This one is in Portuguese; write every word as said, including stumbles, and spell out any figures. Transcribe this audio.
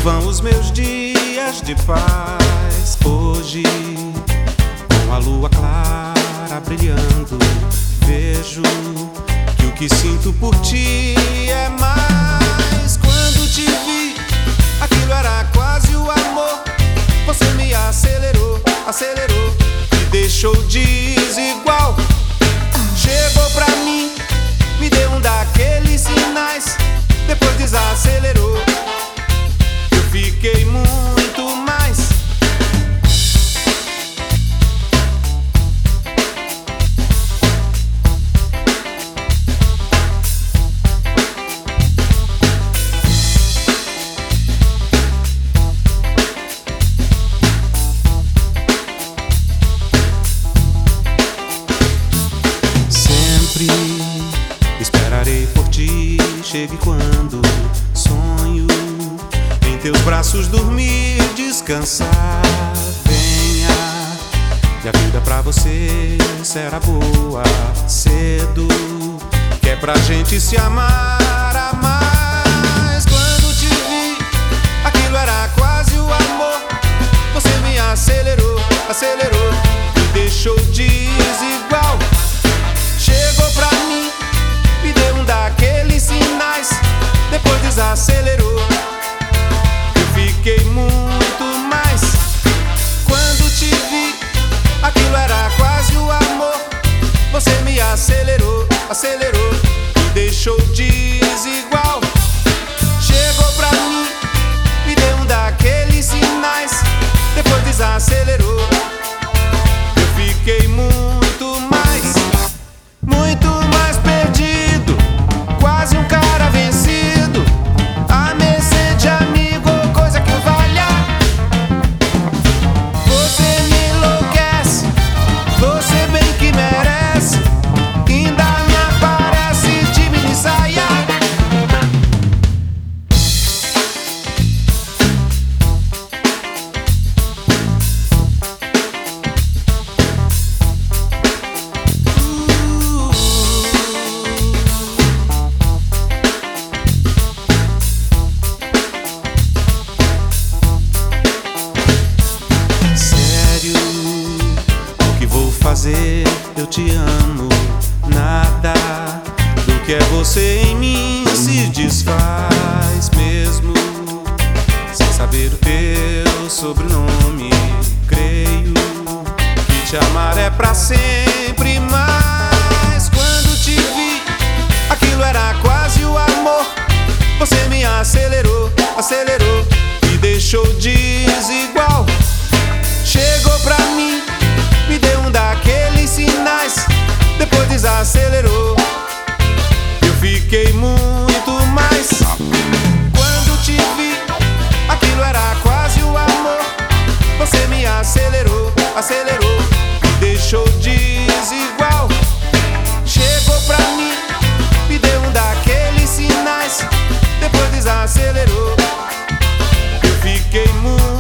vão os meus dias de paz. Hoje, com a lua clara brilhando, vejo que o que sinto por ti é mais. Quando te vi, aquilo era quase o amor. Você me acelerou, acelerou, me deixou desigual. Chegou pra mim, me deu um daqueles sinais, depois desacelerou. Eu fiquei muito mais. Sempre esperarei por ti, chegue quando sonho em teus braços dormir, descansar. Venha, e a vida pra você será boa cedo, que é pra gente se amar a mais. Quando te vi, aquilo era quase o amor. Você me acelerou, acelerou, me deixou desigual. Chegou pra mim, me deu um daqueles sinais, depois desacelerou. Eu fiquei muito mais. Quando te vi, aquilo era quase o amor. Você me acelerou, acelerou, me deixou desigual. Chegou pra mim, me deu um daqueles sinais, depois desacelerou. Eu fiquei muito mais. Muito mais perdido, quase um cara vencido, à mercê de amigo ou coisa que valha. Você me enlouquece, você bem que merece, ainda me aparece de mini saia. Fazer, eu te amo. Nada do que é você em mim se desfaz, mesmo sem saber o teu sobrenome. Creio que te amar é pra sempre, mas quando te vi, aquilo era quase o amor. Você me acelerou, acelerou, me deixou desigual. Chegou pra mim, me deu um daqueles sinais, depois desacelerou. Eu fiquei muito mais. Quando te vi, aquilo era quase o amor. Você me acelerou, acelerou, me deixou desigual. Chegou pra mim, me deu um daqueles sinais, depois desacelerou. Eu fiquei muito